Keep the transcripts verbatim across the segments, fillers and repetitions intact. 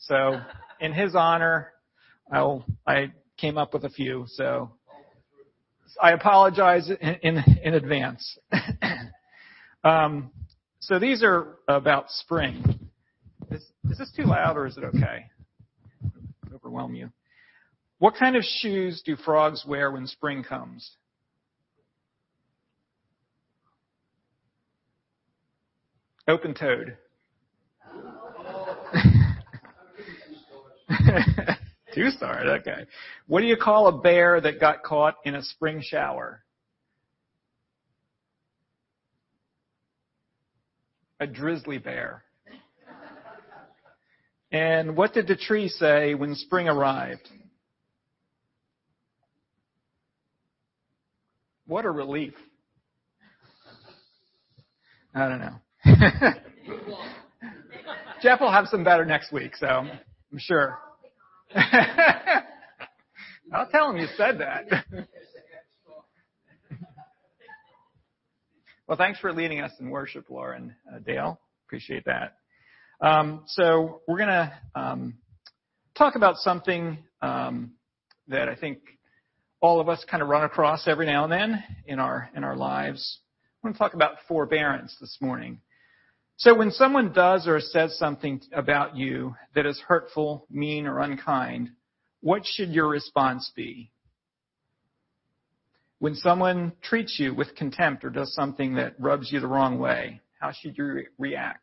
So in his honor, I'll, I came up with a few. So I apologize in, in, in advance. um, so these are about spring. Is, is this too loud or is it okay? Overwhelm you. What kind of shoes do frogs wear when spring comes? Open-toed. Two-starred, okay. What do you call a bear that got caught in a spring shower? A drizzly bear. And what did the tree say when spring arrived? What a relief. I don't know. Jeff will have some better next week, so I'm sure. I'll tell him you said that. Well, thanks for leading us in worship, Lauren, uh, Dale. Appreciate that. Um, so we're going to um, talk about something um, that I think all of us kind of run across every now and then in our in our lives. I want to talk about forbearance this morning. So when someone does or says something about you that is hurtful, mean, or unkind, what should your response be? When someone treats you with contempt or does something that rubs you the wrong way, how should you re- react?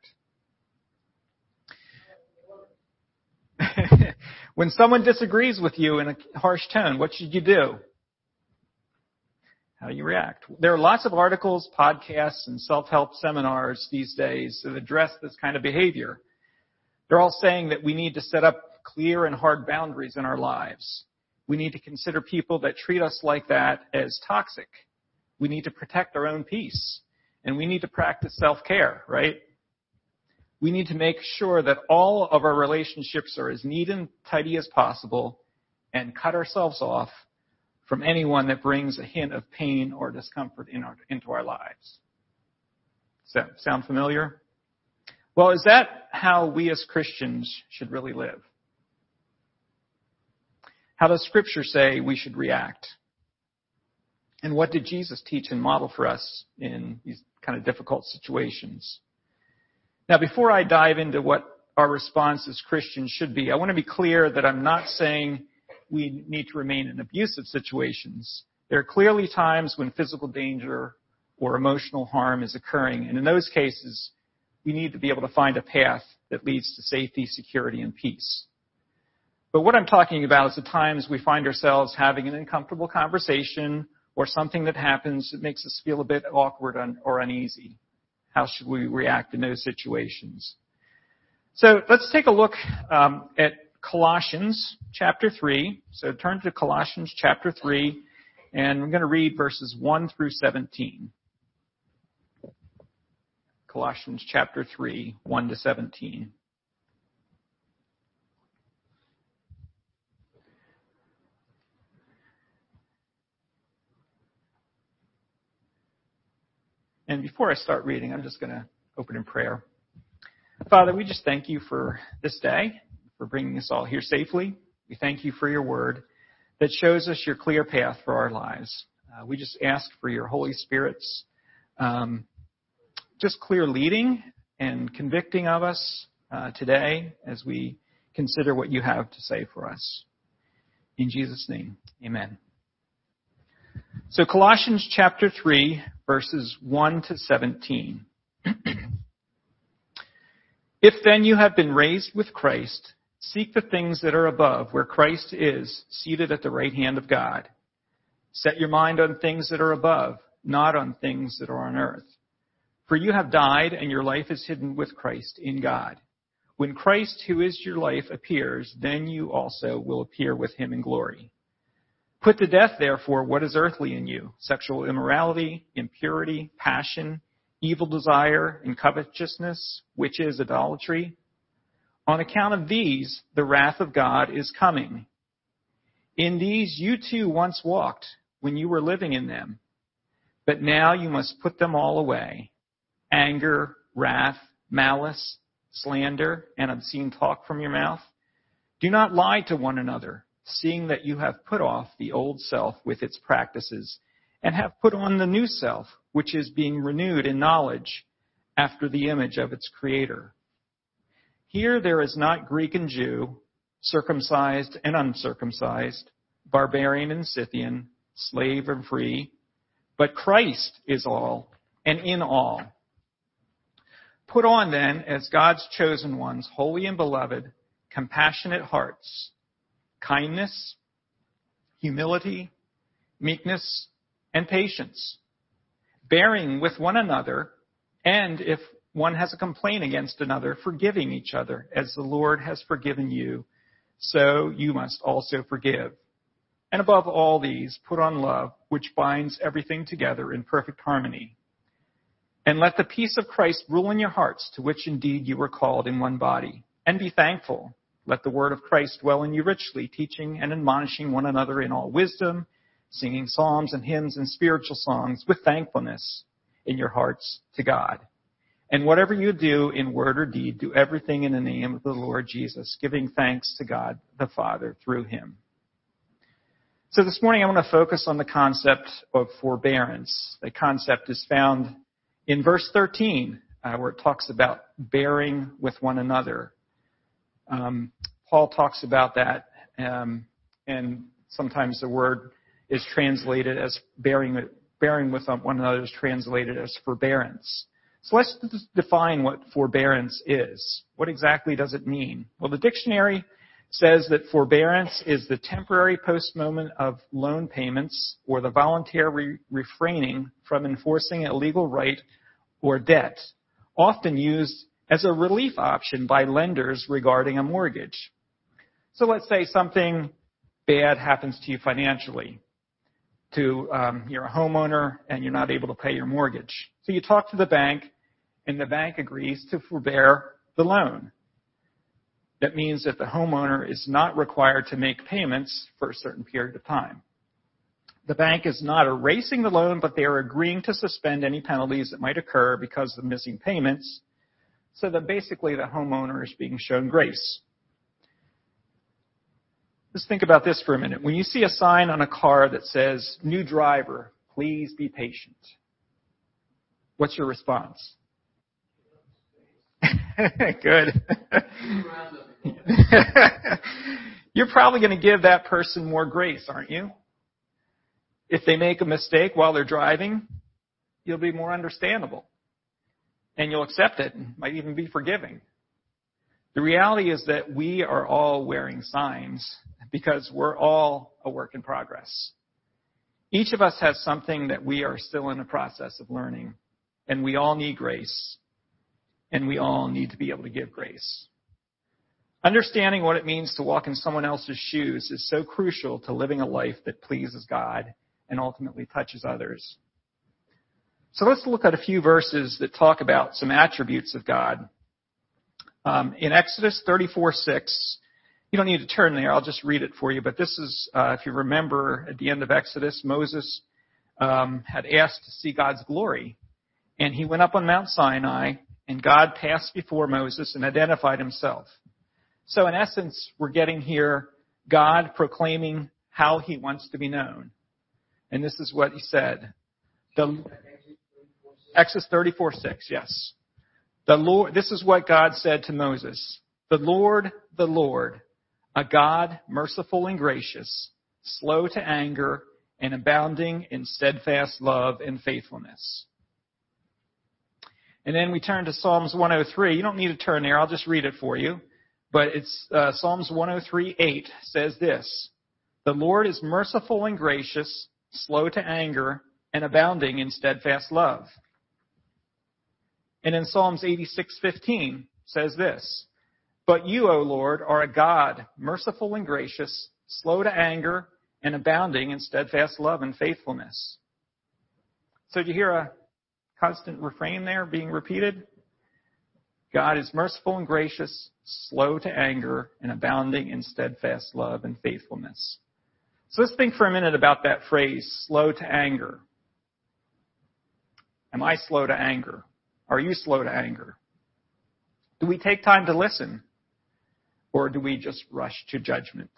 When someone disagrees with you in a harsh tone, what should you do? How do you react? There are lots of articles, podcasts, and self-help seminars these days that address this kind of behavior. They're all saying that we need to set up clear and hard boundaries in our lives. We need to consider people that treat us like that as toxic. We need to protect our own peace. And we need to practice self-care, right? We need to make sure that all of our relationships are as neat and tidy as possible and cut ourselves off from anyone that brings a hint of pain or discomfort in our, into our lives. Does that sound familiar? Well, is that how we as Christians should really live? How does Scripture say we should react? And what did Jesus teach and model for us in these kind of difficult situations? Now, before I dive into what our response as Christians should be, I want to be clear that I'm not saying we need to remain in abusive situations. There are clearly times when physical danger or emotional harm is occurring, and in those cases, we need to be able to find a path that leads to safety, security, and peace. But what I'm talking about is the times we find ourselves having an uncomfortable conversation or something that happens that makes us feel a bit awkward or uneasy. How should we react in those situations? So let's take a look um, at Colossians chapter three. So turn to Colossians chapter three, and I'm going to read verses one through seventeen. Colossians chapter three, one to seventeen. And before I start reading, I'm just going to open in prayer. Father, we just thank you for this day, for bringing us all here safely. We thank you for your word that shows us your clear path for our lives. Uh, we just ask for your Holy Spirit's um, just clear leading and convicting of us uh, today as we consider what you have to say for us. In Jesus' name, amen. So Colossians chapter three, verses one to seventeen. If then you have been raised with Christ, seek the things that are above, where Christ is, seated at the right hand of God. Set your mind on things that are above, not on things that are on earth. For you have died, and your life is hidden with Christ in God. When Christ, who is your life, appears, then you also will appear with him in glory. Put to death, therefore, what is earthly in you: sexual immorality, impurity, passion, evil desire, and covetousness, which is idolatry. On account of these, the wrath of God is coming. In these you too once walked when you were living in them. But now you must put them all away: anger, wrath, malice, slander, and obscene talk from your mouth. Do not lie to one another, seeing that you have put off the old self with its practices, and have put on the new self, which is being renewed in knowledge after the image of its creator. Here there is not Greek and Jew, circumcised and uncircumcised, barbarian and Scythian, slave and free, but Christ is all and in all. Put on then, as God's chosen ones, holy and beloved, compassionate hearts, kindness, humility, meekness, and patience, bearing with one another, and if one has a complaint against another, forgiving each other, as the Lord has forgiven you, so you must also forgive. And above all these, put on love, which binds everything together in perfect harmony. And let the peace of Christ rule in your hearts, to which indeed you were called in one body. And be thankful. Let the word of Christ dwell in you richly, teaching and admonishing one another in all wisdom, singing psalms and hymns and spiritual songs with thankfulness in your hearts to God. And whatever you do in word or deed, do everything in the name of the Lord Jesus, giving thanks to God the Father through him. So this morning I want to focus on the concept of forbearance. The concept is found in verse thirteen, uh, where it talks about bearing with one another. Um, Paul talks about that, um, and sometimes the word is translated as bearing, bearing with one another is translated as forbearance. So let's define what forbearance is. What exactly does it mean? Well, the dictionary says that forbearance is the temporary postponement of loan payments or the voluntary refraining from enforcing a legal right or debt, often used as a relief option by lenders regarding a mortgage. So let's say something bad happens to you financially. To um, you're a homeowner and you're not able to pay your mortgage. So you talk to the bank, and the bank agrees to forbear the loan. That means that the homeowner is not required to make payments for a certain period of time. The bank is not erasing the loan, but they are agreeing to suspend any penalties that might occur because of missing payments, so that basically the homeowner is being shown grace. Let's think about this for a minute. When you see a sign on a car that says, "New driver, please be patient," what's your response? Good. You're probably going to give that person more grace, aren't you? If they make a mistake while they're driving, you'll be more understandable. And you'll accept it and might even be forgiving. The reality is that we are all wearing signs because we're all a work in progress. Each of us has something that we are still in the process of learning, and we all need grace, and we all need to be able to give grace. Understanding what it means to walk in someone else's shoes is so crucial to living a life that pleases God and ultimately touches others. So let's look at a few verses that talk about some attributes of God. Um, in Exodus thirty-four six, you don't need to turn there, I'll just read it for you, but this is, uh, if you remember, at the end of Exodus, Moses um, had asked to see God's glory, and he went up on Mount Sinai, and God passed before Moses and identified himself. So in essence, we're getting here God proclaiming how he wants to be known. And this is what he said. The, Exodus thirty-four six, yes. The Lord, this is what God said to Moses. The Lord, the Lord, a God merciful and gracious, slow to anger, and abounding in steadfast love and faithfulness. And then we turn to Psalms one oh three. You don't need to turn there. I'll just read it for you. But it's uh, Psalms one oh three eight says this. The Lord is merciful and gracious, slow to anger, and abounding in steadfast love. And in Psalms eighty-six fifteen says this. But you, O Lord, are a God, merciful and gracious, slow to anger, and abounding in steadfast love and faithfulness. So do you hear a constant refrain there being repeated? God is merciful and gracious, slow to anger, and abounding in steadfast love and faithfulness. So let's think for a minute about that phrase, slow to anger. Am I slow to anger? Are you slow to anger? Do we take time to listen? or do we just rush to judgment?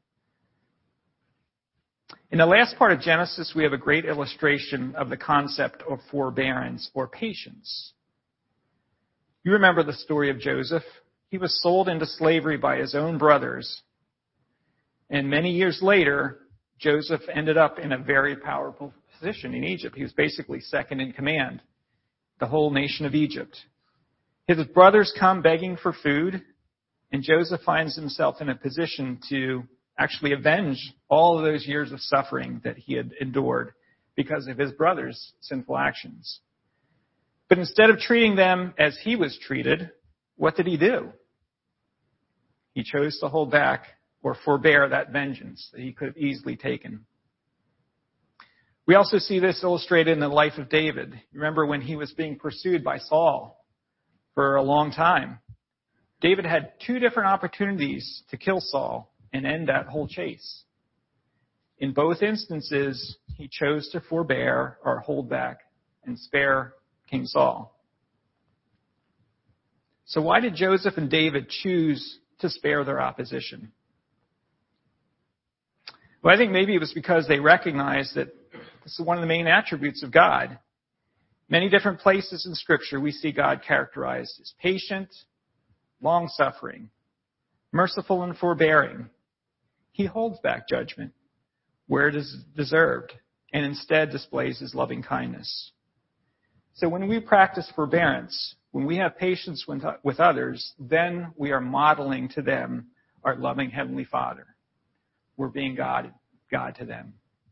In the last part of Genesis, we have a great illustration of the concept of forbearance or patience. You remember the story of Joseph. He was sold into slavery by his own brothers. And many years later, Joseph ended up in a very powerful position in Egypt. He was basically second in command, the whole nation of Egypt. His brothers come begging for food, and Joseph finds himself in a position to actually avenge all of those years of suffering that he had endured because of his brothers' sinful actions. But instead of treating them as he was treated, what did he do? He chose to hold back or forbear that vengeance that he could have easily taken. We also see this illustrated in the life of David. You remember when he was being pursued by Saul for a long time. David had two different opportunities to kill Saul and end that whole chase. In both instances, he chose to forbear or hold back and spare King Saul. So why did Joseph and David choose to spare their opposition? Well, I think maybe it was because they recognized that this is one of the main attributes of God. Many different places in Scripture we see God characterized as patient, long-suffering, merciful and forbearing. He holds back judgment where it is deserved and instead displays his loving kindness. So when we practice forbearance, when we have patience with others, then we are modeling to them our loving Heavenly Father. We're being God, God to them.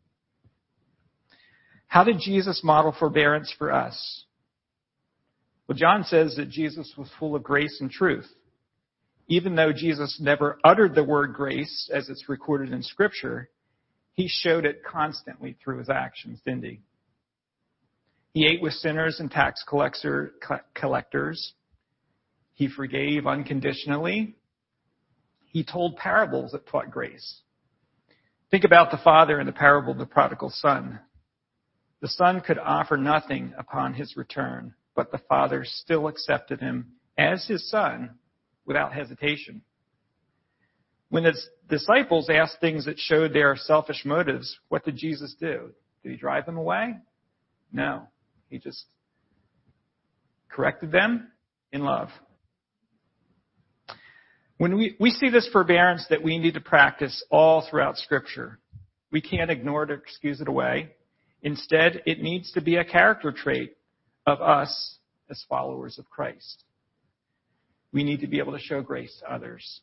How did Jesus model forbearance for us? Well, John says that Jesus was full of grace and truth. Even though Jesus never uttered the word grace as it's recorded in Scripture, he showed it constantly through his actions, didn't he? He ate with sinners and tax collector, collectors. He forgave unconditionally. He told parables that taught grace. Think about the father in the parable of the prodigal son. The son could offer nothing upon his return, but the father still accepted him as his son without hesitation. When the disciples asked things that showed their selfish motives, what did Jesus do? Did he drive them away? No. He just corrected them in love. When we, we see this forbearance that we need to practice all throughout Scripture, we can't ignore it or excuse it away. Instead, it needs to be a character trait of us as followers of Christ. We need to be able to show grace to others.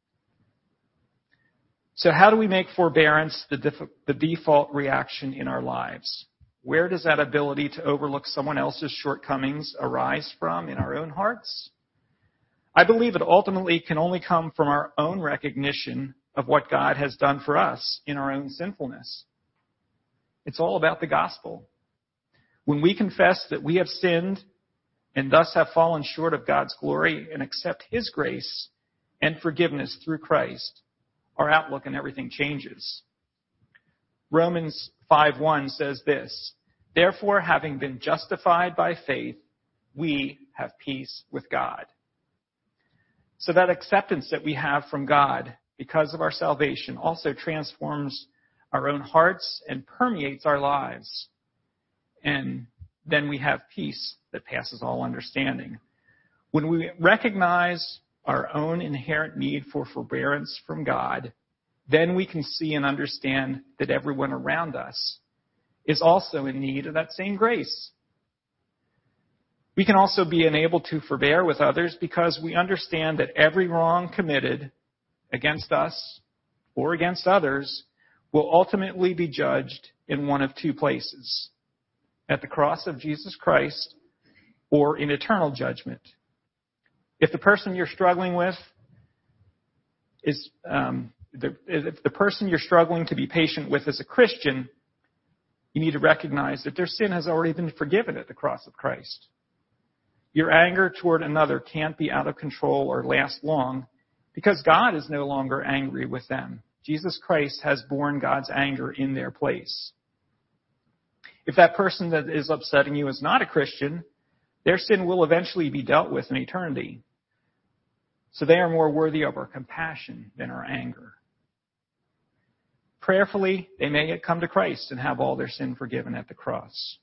So how do we make forbearance the, def- the default reaction in our lives? Where does that ability to overlook someone else's shortcomings arise from in our own hearts? I believe it ultimately can only come from our own recognition of what God has done for us in our own sinfulness. It's all about the gospel. When we confess that we have sinned and thus have fallen short of God's glory and accept His grace and forgiveness through Christ, our outlook and everything changes. Romans five one says this, "Therefore, having been justified by faith, we have peace with God." So that acceptance that we have from God because of our salvation also transforms our own hearts and permeates our lives. And then we have peace that passes all understanding. When we recognize our own inherent need for forbearance from God, then we can see and understand that everyone around us is also in need of that same grace. We can also be enabled to forbear with others because we understand that every wrong committed against us or against others will ultimately be judged in one of two places, at the cross of Jesus Christ or in eternal judgment. If the person you're struggling with is, um, the, if the person you're struggling to be patient with is a Christian, you need to recognize that their sin has already been forgiven at the cross of Christ. Your anger toward another can't be out of control or last long because God is no longer angry with them. Jesus Christ has borne God's anger in their place. If that person that is upsetting you is not a Christian, their sin will eventually be dealt with in eternity. So they are more worthy of our compassion than our anger. Prayerfully, they may come to Christ and have all their sin forgiven at the cross.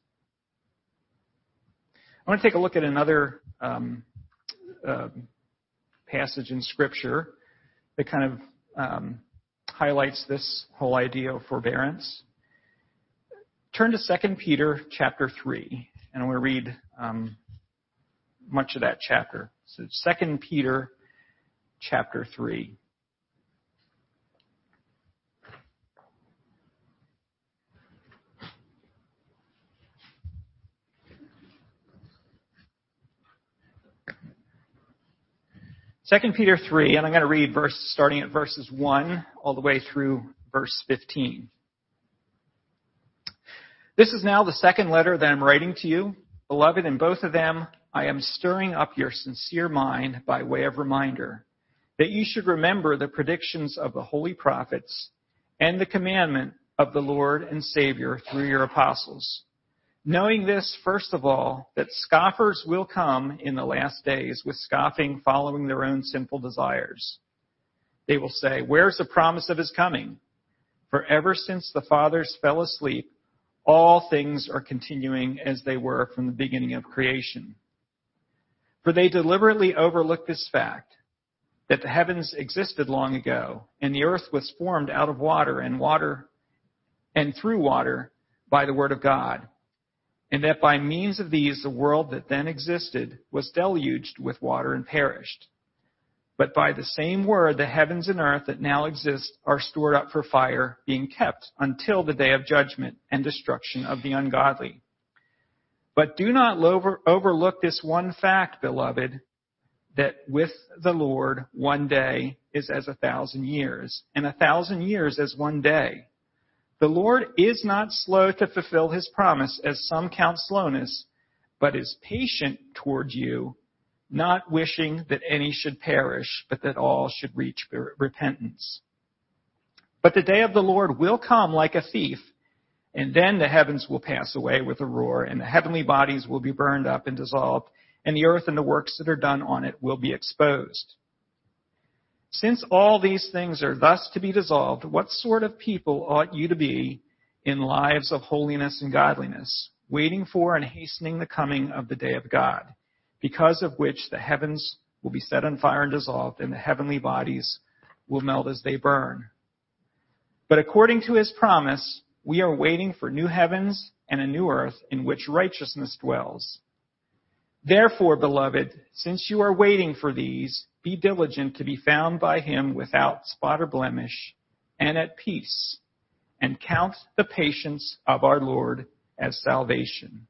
I want to take a look at another um, uh, passage in Scripture that kind of um, highlights this whole idea of forbearance. Turn to Second Peter chapter three, and I'm going to read um, much of that chapter. So Second Peter chapter three. Second Peter three, and I'm going to read verse starting at verses one all the way through verse fifteen. This is now the second letter that I'm writing to you. Beloved, in both of them I am stirring up your sincere mind by way of reminder, that you should remember the predictions of the holy prophets and the commandment of the Lord and Savior through your apostles. Knowing this, first of all, that scoffers will come in the last days with scoffing, following their own sinful desires. They will say, where's the promise of his coming? For ever since the fathers fell asleep, all things are continuing as they were from the beginning of creation. For they deliberately overlook this fact, that the heavens existed long ago, and the earth was formed out of water and water and through water by the word of God, and that by means of these the world that then existed was deluged with water and perished. But by the same word the heavens and earth that now exist are stored up for fire, being kept until the day of judgment and destruction of the ungodly. But do not overlook this one fact, beloved, that with the Lord one day is as a thousand years, and a thousand years as one day. The Lord is not slow to fulfill his promise, as some count slowness, but is patient toward you, not wishing that any should perish, but that all should reach repentance. But the day of the Lord will come like a thief, and then the heavens will pass away with a roar, and the heavenly bodies will be burned up and dissolved, and the earth and the works that are done on it will be exposed. Since all these things are thus to be dissolved, what sort of people ought you to be in lives of holiness and godliness, waiting for and hastening the coming of the day of God, because of which the heavens will be set on fire and dissolved, and the heavenly bodies will melt as they burn? But according to his promise, we are waiting for new heavens and a new earth in which righteousness dwells. Therefore, beloved, since you are waiting for these, be diligent to be found by him without spot or blemish, and at peace, and count the patience of our Lord as salvation.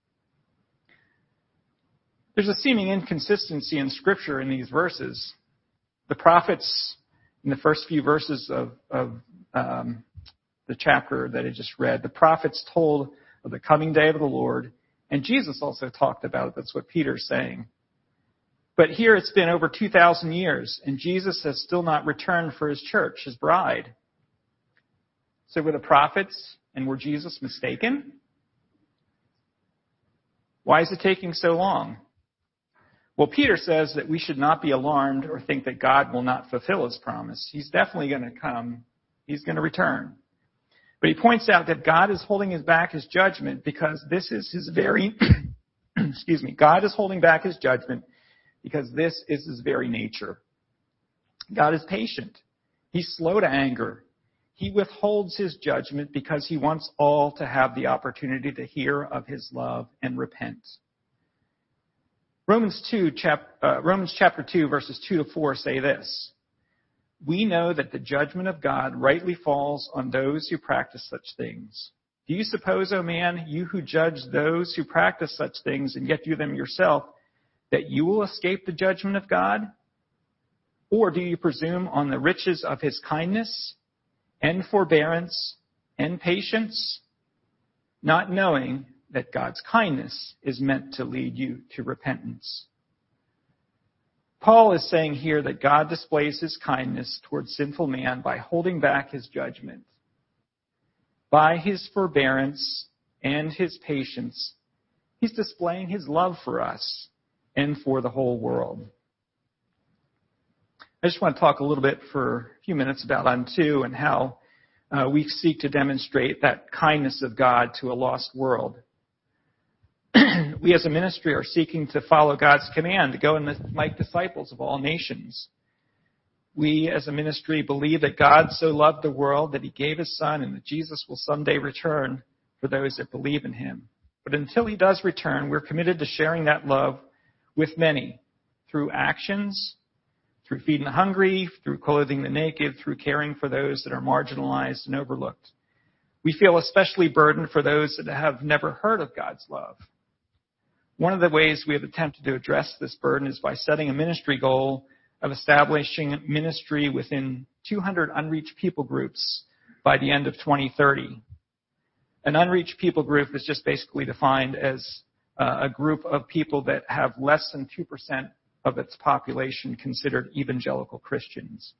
There's a seeming inconsistency in Scripture in these verses. The prophets, in the first few verses of, of um, the chapter that I just read, the prophets told of the coming day of the Lord, and Jesus also talked about it. That's what Peter's saying. But here it's been over two thousand years, and Jesus has still not returned for his church, his bride. So were the prophets and were Jesus mistaken? Why is it taking so long? Well, Peter says that we should not be alarmed or think that God will not fulfill his promise. He's definitely going to come. He's going to return. But he points out that God is holding his back his judgment because this is his very, excuse me, God is holding back his judgment because this is his very nature. God is patient. He's slow to anger. He withholds his judgment because he wants all to have the opportunity to hear of his love and repent. Romans two, chap, uh, Romans chapter two, verses two to four say this: we know that the judgment of God rightly falls on those who practice such things. Do you suppose, O man, you who judge those who practice such things and yet do them yourself, that you will escape the judgment of God? Or do you presume on the riches of his kindness and forbearance and patience, not knowing that God's kindness is meant to lead you to repentance? Paul is saying here that God displays his kindness towards sinful man by holding back his judgment. By his forbearance and his patience, he's displaying his love for us and for the whole world. I just want to talk a little bit for a few minutes about unto and how uh, we seek to demonstrate that kindness of God to a lost world. We as a ministry are seeking to follow God's command to go and make disciples of all nations. We as a ministry believe that God so loved the world that he gave his Son and that Jesus will someday return for those that believe in him. But until he does return, we're committed to sharing that love with many through actions, through feeding the hungry, through clothing the naked, through caring for those that are marginalized and overlooked. We feel especially burdened for those that have never heard of God's love. One of the ways we have attempted to address this burden is by setting a ministry goal of establishing ministry within two hundred unreached people groups by the end of twenty thirty. An unreached people group is just basically defined as uh, a group of people that have less than two percent of its population considered evangelical Christians.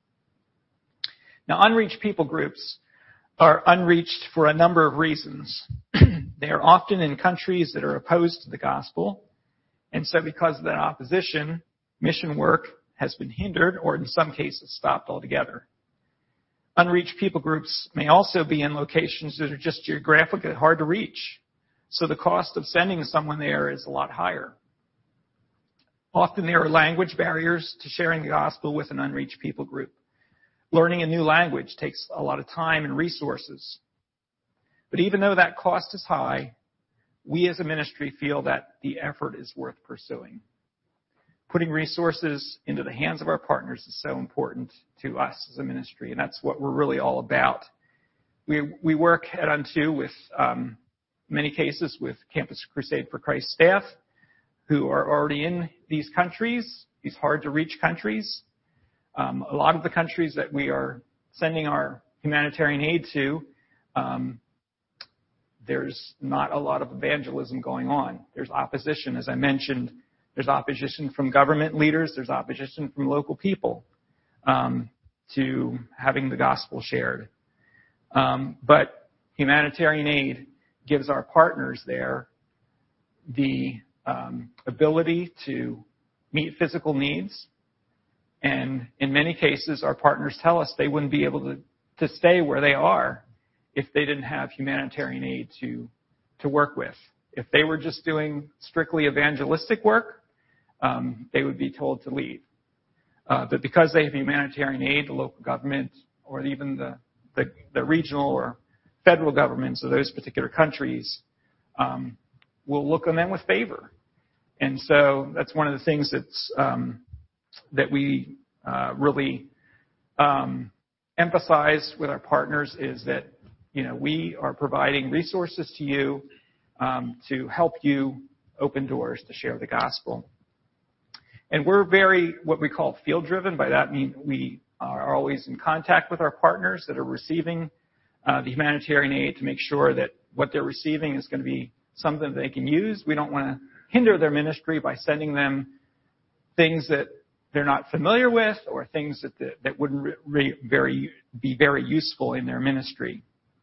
Now, unreached people groups are unreached for a number of reasons. They are often in countries that are opposed to the gospel, and so because of that opposition, mission work has been hindered or in some cases stopped altogether. Unreached people groups may also be in locations that are just geographically hard to reach, so the cost of sending someone there is a lot higher. Often there are language barriers to sharing the gospel with an unreached people group. Learning a new language takes a lot of time and resources. But even though that cost is high, we as a ministry feel that the effort is worth pursuing. Putting resources into the hands of our partners is so important to us as a ministry, and that's what we're really all about. We we work at Unto with, um, many cases, with Campus Crusade for Christ staff who are already in these countries, these hard-to-reach countries. Um, a lot of the countries that we are sending our humanitarian aid to, um, there's not a lot of evangelism going on. There's opposition, as I mentioned. There's opposition from government leaders. There's opposition from local people um, to having the gospel shared. Um, but humanitarian aid gives our partners there the um, ability to meet physical needs. And in many cases, our partners tell us they wouldn't be able to, to stay where they are if they didn't have humanitarian aid to, to work with. If they were just doing strictly evangelistic work, um, they would be told to leave. Uh, but because they have humanitarian aid, the local government or even the, the, the regional or federal governments of those particular countries um, will look on them with favor. And so that's one of the things that's um, that we uh, really um, emphasize with our partners is that, you know, we are providing resources to you um, to help you open doors to share the gospel. And we're very, what we call field-driven. By that, I mean we are always in contact with our partners that are receiving uh, the humanitarian aid to make sure that what they're receiving is going to be something that they can use. We don't want to hinder their ministry by sending them things that they're not familiar with or things that that, that wouldn't re, re, very be very useful in their ministry.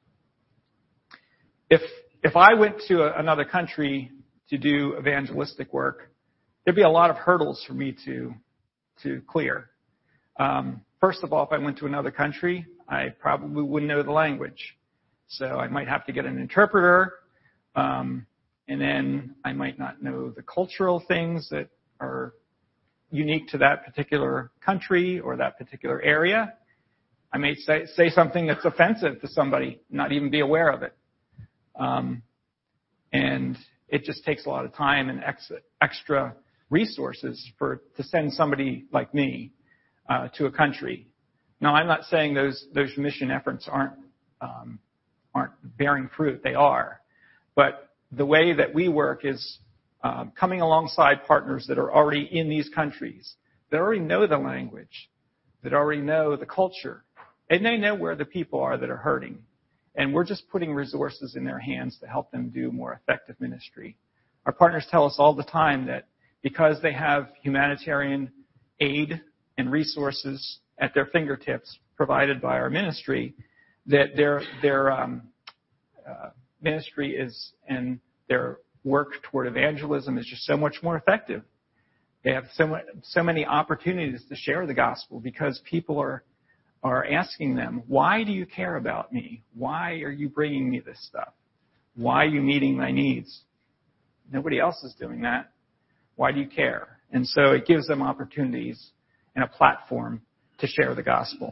If if I went to a, another country to do evangelistic work, there'd be a lot of hurdles for me to to clear. Um, first of all, if I went to another country, I probably wouldn't know the language, so I might have to get an interpreter, um, and then I might not know the cultural things that are unique to that particular country or that particular area. I may say, say something that's offensive to somebody, not even be aware of it. Um, and it just takes a lot of time and ex- extra resources for to send somebody like me uh, to a country. Now, I'm not saying those those mission efforts aren't um, aren't bearing fruit. They are, but the way that we work is um, coming alongside partners that are already in these countries, that already know the language, that already know the culture, and they know where the people are that are hurting. And we're just putting resources in their hands to help them do more effective ministry. Our partners tell us all the time that because they have humanitarian aid and resources at their fingertips provided by our ministry, that their their um, uh, ministry is and their work toward evangelism is just so much more effective They have so, much, so many opportunities to share the gospel because people are, are asking them, why do you care about me? Why are you bringing me this stuff? Why are you meeting my needs? Nobody else is doing that. Why do you care? And so it gives them opportunities and a platform to share the gospel.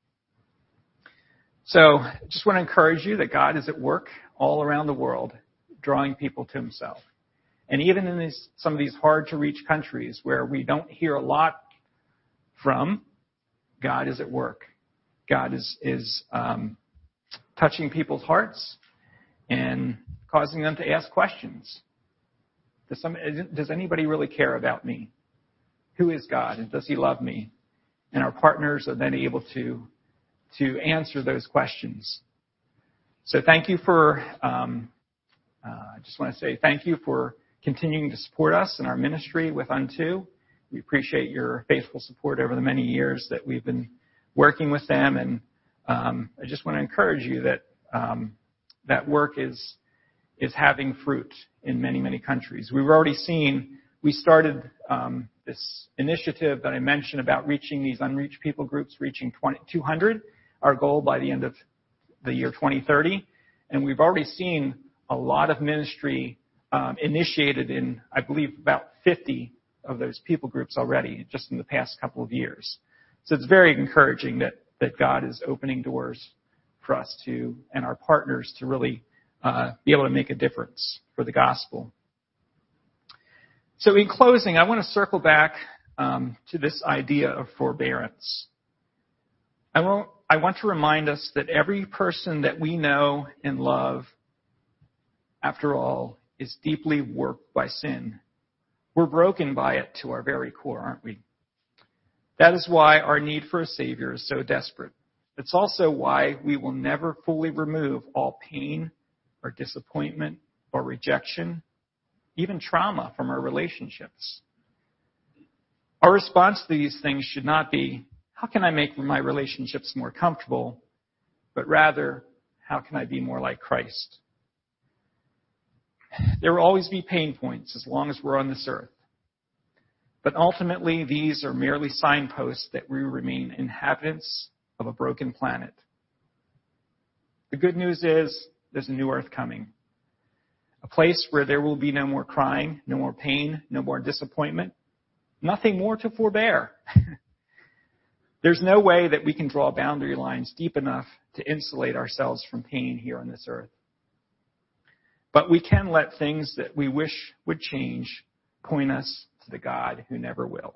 So I just want to encourage you that God is at work all around the world, drawing people to himself. And even in these, some of these hard-to-reach countries where we don't hear a lot from, God is at work. God is, is um, touching people's hearts and causing them to ask questions. Does, some, does anybody really care about me? Who is God, and does he love me? And our partners are then able to, to answer those questions. So thank you for, um, uh, I just want to say thank you for continuing to support us in our ministry with Unto. We appreciate your faithful support over the many years that we've been working with them. And um, I just want to encourage you that um, that work is is having fruit in many, many countries. We've already seen, we started um, this initiative that I mentioned about reaching these unreached people groups, reaching two hundred, our goal by the end of the year twenty thirty. And we've already seen a lot of ministry um, initiated in, I believe, about fifty of those people groups already, just in the past couple of years. So it's very encouraging that, that God is opening doors for us to, and our partners to really uh, be able to make a difference for the gospel. So in closing, I want to circle back um, to this idea of forbearance. I want, I want to remind us that every person that we know and love, after all, is deeply warped by sin. We're broken by it to our very core, aren't we? That is why our need for a Savior is so desperate. It's also why we will never fully remove all pain or disappointment or rejection, even trauma from our relationships. Our response to these things should not be, how can I make my relationships more comfortable? But rather, how can I be more like Christ? There will always be pain points as long as we're on this earth. But ultimately, these are merely signposts that we remain inhabitants of a broken planet. The good news is there's a new earth coming. A place where there will be no more crying, no more pain, no more disappointment, nothing more to forbear. There's no way that we can draw boundary lines deep enough to insulate ourselves from pain here on this earth. But we can let things that we wish would change point us to the God who never will.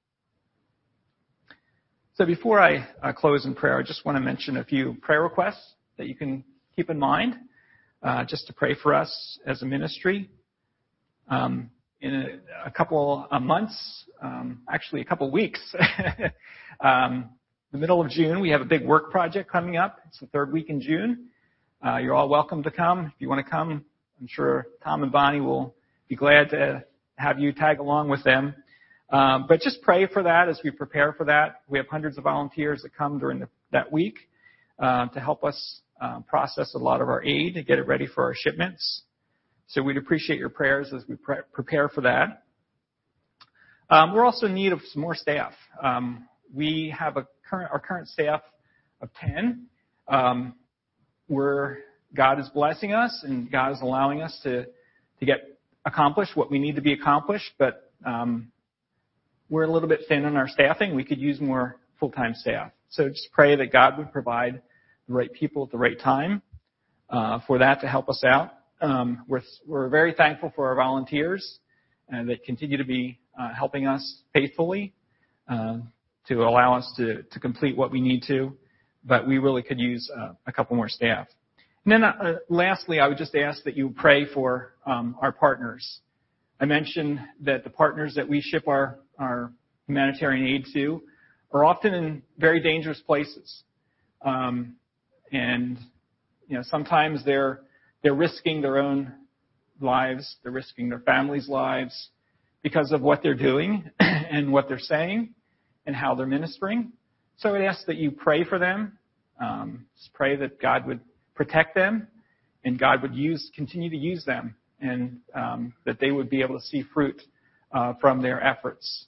So before I uh, close in prayer, I just want to mention a few prayer requests that you can keep in mind, uh, just to pray for us as a ministry. Um, in a, a couple of months, um, actually a couple of weeks, um, the middle of June, we have a big work project coming up. It's the third week in June. Uh, you're all welcome to come. If you want to come, I'm sure Tom and Bonnie will be glad to have you tag along with them. Um, but just pray for that as we prepare for that. We have hundreds of volunteers that come during the, that week uh, to help us uh, process a lot of our aid to get it ready for our shipments. So we'd appreciate your prayers as we pre- prepare for that. Um, we're also in need of some more staff. Um, we have a current, our current staff of ten. Um, we're God is blessing us, and God is allowing us to, to get accomplished what we need to be accomplished, but um, we're a little bit thin on our staffing. We could use more full-time staff. So just pray that God would provide the right people at the right time uh, for that to help us out. Um, we're, we're very thankful for our volunteers uh, that continue to be uh, helping us faithfully uh, to allow us to, to complete what we need to, but we really could use uh, a couple more staff. And then uh, lastly, I would just ask that you pray for um, our partners. I mentioned that the partners that we ship our, our humanitarian aid to are often in very dangerous places. Um, and, you know, sometimes they're, they're risking their own lives, they're risking their families' lives because of what they're doing and what they're saying and how they're ministering. So I'd ask that you pray for them. Um, just pray that God would protect them, and God would use, continue to use them, and um, that they would be able to see fruit uh, from their efforts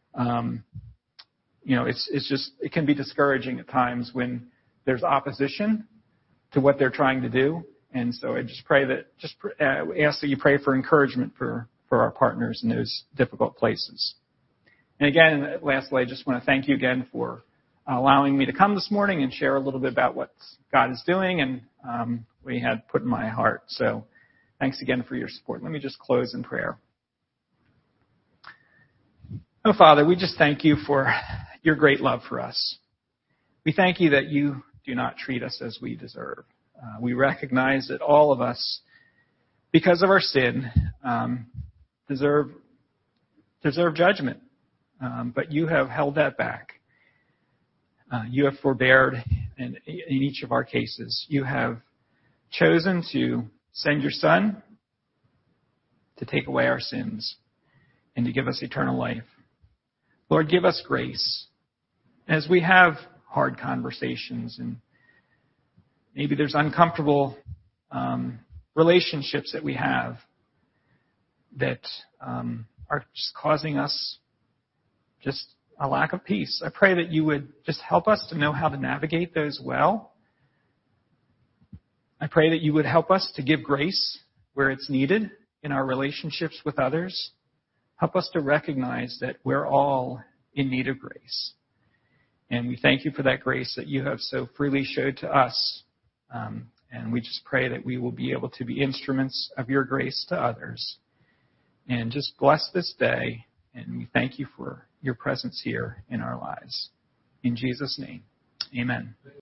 Um, you know, it's it's just it can be discouraging at times when there's opposition to what they're trying to do. And so I just pray that just uh, ask that you pray for encouragement for for our partners in those difficult places. And again, lastly, I just want to thank you again for allowing me to come this morning and share a little bit about what God is doing and um, what He had put in my heart. So thanks again for your support. Let me just close in prayer. Oh, Father, we just thank you for your great love for us. We thank you that you do not treat us as we deserve. Uh, we recognize that all of us, because of our sin, um, deserve deserve judgment. Um, but you have held that back. Uh, you have forbeared in, in each of our cases. You have chosen to send your Son to take away our sins and to give us eternal life. Lord, give us grace as we have hard conversations and maybe there's uncomfortable um, relationships that we have that um, are just causing us just a lack of peace. I pray that you would just help us to know how to navigate those well. I pray that you would help us to give grace where it's needed in our relationships with others. Help us to recognize that we're all in need of grace. And we thank you for that grace that you have so freely showed to us. Um, and we just pray that we will be able to be instruments of your grace to others. And just bless this day. And we thank you for your presence here in our lives. In Jesus' name, amen.